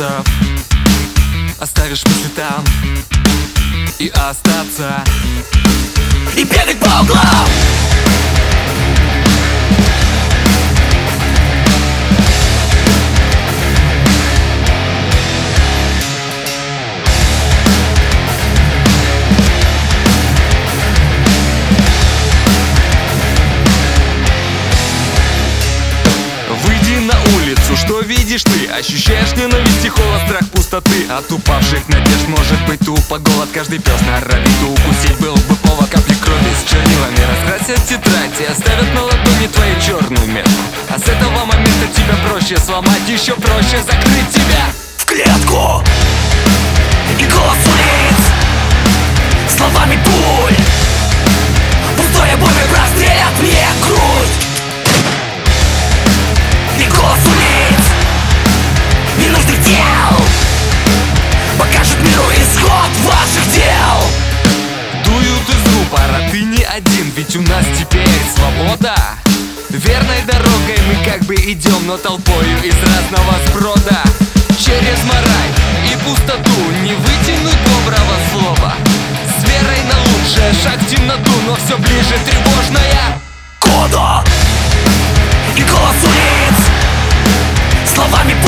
вопросов оставишь мысли там и остаться, и бегать по углам. Выйди на улицу, что видишь ты? Ощущаешь ненависть и холод, страх пустоты. От упавших надежд может быть тупо голод. Каждый пес норовит укусить, был бы повод. Капли крови с чернилами раскрасят тетрадь и оставят на ладони твою черную метку. А с этого момента тебя проще сломать, еще проще закрыть тебя В клетку и голос улиц, словами пуль. Пустое боли прострелят мне грудь. И голос улиц ненужных дел покажет миру исход ваших дел. дуют из рупора, ты не один, ведь у нас теперь свобода. Верной дорогой мы как бы идем, но толпою из разного сброда. Через мораль и пустоту не вытянуть доброго слова. С верой на лучшее, шаг в темноту, но все ближе тревожная Кода и голос улиц, словами